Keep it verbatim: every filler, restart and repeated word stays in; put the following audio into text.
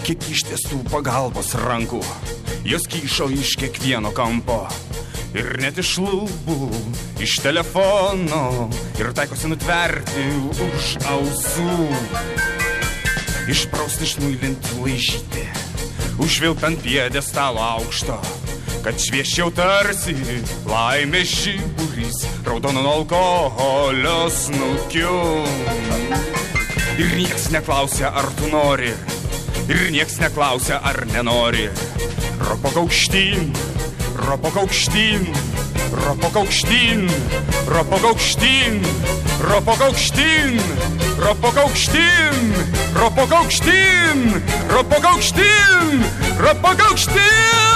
kiek ištiestų pagalbos rankų, jos kyšo iš kiekvieno kampo. Ir net iš lūpų, iš telefono, ir taikosi nutverti už ausų. Išprausti, išmuilinti, laižyti, užvilkt ant pjedestalo aukšto, kad švieščiau tarsi laimės žiburys, raudono nuo alkoholio snukiu. Ir nieks neklausia, ar tu nori, ir nieks neklausia, ar nenori. Ropok aukštyn, ropok aukštyn, ropok aukštyn, ropok aukštyn, ropok aukštyn, ropok aukštyn, ropok aukštyn, ropok aukštyn, ropok aukštyn.